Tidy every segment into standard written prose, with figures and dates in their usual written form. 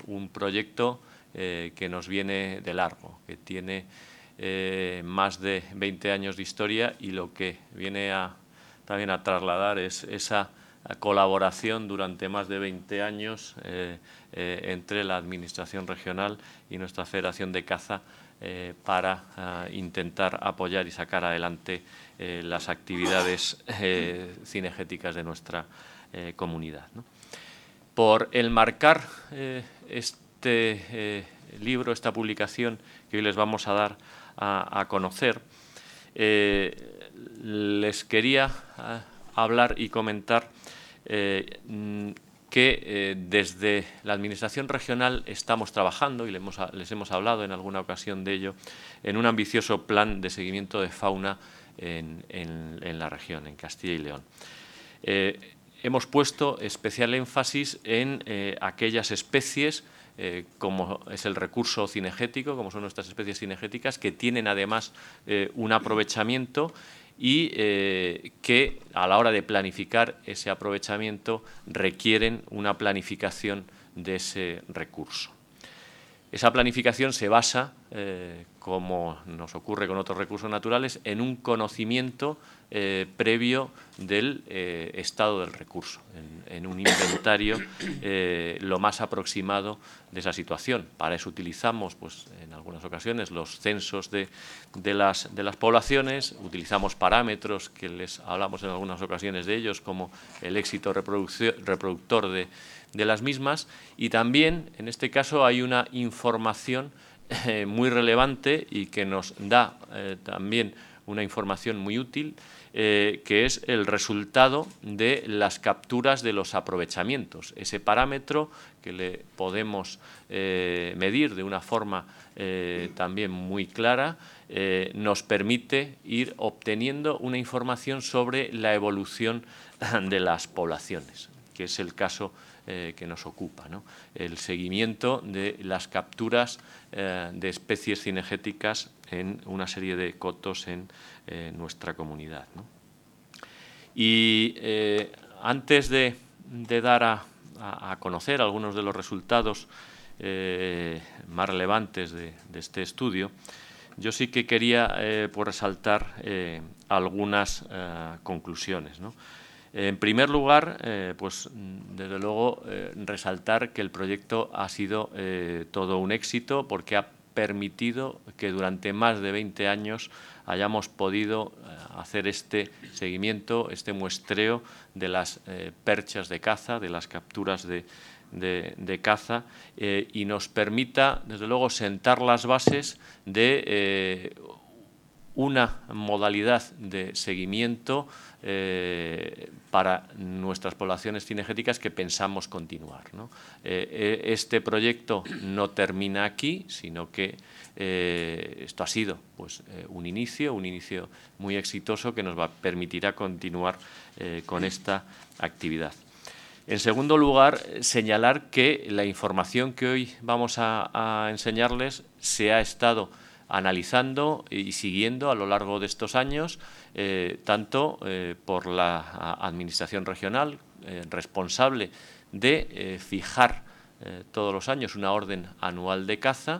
un proyecto que nos viene de largo, que tiene más de 20 años de historia, y lo que viene también a trasladar es esa colaboración durante más de 20 años entre la Administración regional y nuestra Federación de Caza para intentar apoyar y sacar adelante las actividades cinegéticas de nuestra comunidad, ¿no? Por enmarcar este libro, esta publicación que hoy les vamos a dar a conocer, les quería hablar y comentar que desde la Administración regional estamos trabajando, y les hemos hablado en alguna ocasión de ello, en un ambicioso plan de seguimiento de fauna en la región, en Castilla y León. Hemos puesto especial énfasis en aquellas especies, como es el recurso cinegético, como son nuestras especies cinegéticas, que tienen además un aprovechamiento y que a la hora de planificar ese aprovechamiento requieren una planificación de ese recurso. Esa planificación se basa, como nos ocurre con otros recursos naturales, en un conocimiento previo del estado del recurso, en un inventario lo más aproximado de esa situación. Para eso utilizamos, pues, en algunas ocasiones, los censos de las poblaciones, utilizamos parámetros que les hablamos en algunas ocasiones de ellos, como el éxito reproductor de las mismas, y también, en este caso, hay una información muy relevante y que nos da también una información muy útil, que es el resultado de las capturas de los aprovechamientos. Ese parámetro que le podemos medir de una forma también muy clara, nos permite ir obteniendo una información sobre la evolución de las poblaciones, que es el caso que nos ocupa, ¿no? El seguimiento de las capturas de especies cinegéticas en una serie de cotos en nuestra comunidad, ¿no? Y antes de dar a conocer algunos de los resultados más relevantes de este estudio, yo sí que quería pues resaltar algunas conclusiones, ¿no? En primer lugar, pues desde luego resaltar que el proyecto ha sido todo un éxito, porque ha permitido que durante más de 20 años hayamos podido hacer este seguimiento, este muestreo de las perchas de caza, de las capturas de caza, y nos permita, desde luego, sentar las bases de una modalidad de seguimiento para nuestras poblaciones cinegéticas que pensamos continuar, ¿no? Este proyecto no termina aquí, sino que esto ha sido, pues, un inicio muy exitoso que nos permitirá continuar con esta actividad. En segundo lugar, señalar que la información que hoy vamos a enseñarles se ha estado analizando y siguiendo a lo largo de estos años, tanto por la Administración regional, responsable de fijar todos los años una orden anual de caza,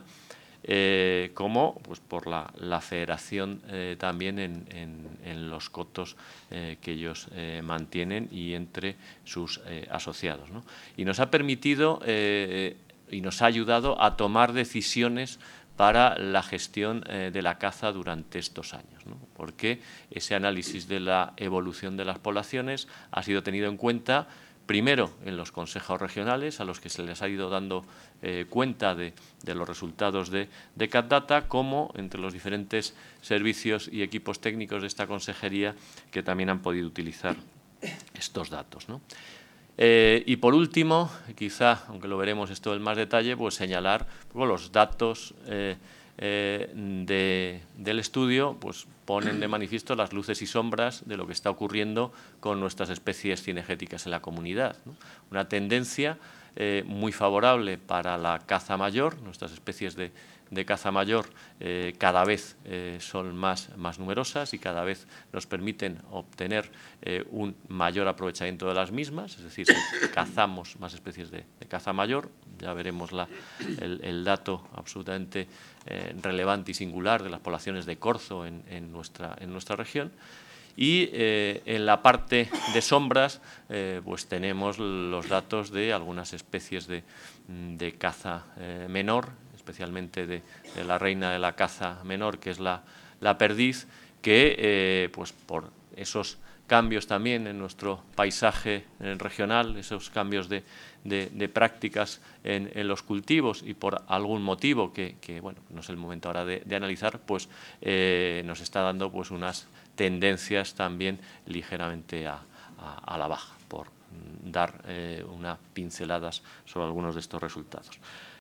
como pues por la Federación también en los cotos que ellos mantienen y entre sus asociados, ¿no? Y nos ha permitido y nos ha ayudado a tomar decisiones para la gestión de la caza durante estos años, ¿no? Porque ese análisis de la evolución de las poblaciones ha sido tenido en cuenta, primero en los consejos regionales, a los que se les ha ido dando cuenta de los resultados de CatData, como entre los diferentes servicios y equipos técnicos de esta consejería que también han podido utilizar estos datos, ¿no? Y por último, quizá, aunque lo veremos esto en más detalle, pues señalar los datos del estudio, pues ponen de manifiesto las luces y sombras de lo que está ocurriendo con nuestras especies cinegéticas en la comunidad, ¿no? Una tendencia muy favorable para la caza mayor. Nuestras especies de caza mayor cada vez son más numerosas y cada vez nos permiten obtener un mayor aprovechamiento de las mismas, es decir, si cazamos más especies de caza mayor, ya veremos el dato absolutamente relevante y singular de las poblaciones de corzo en nuestra región. Y en la parte de sombras pues tenemos los datos de algunas especies de caza menor, especialmente de la reina de la caza menor, que es la perdiz, que pues por esos cambios también en nuestro paisaje regional, esos cambios de prácticas en los cultivos y por algún motivo que bueno, no es el momento ahora de analizar, pues nos está dando pues unas tendencias también ligeramente a la baja, por dar unas pinceladas sobre algunos de estos resultados.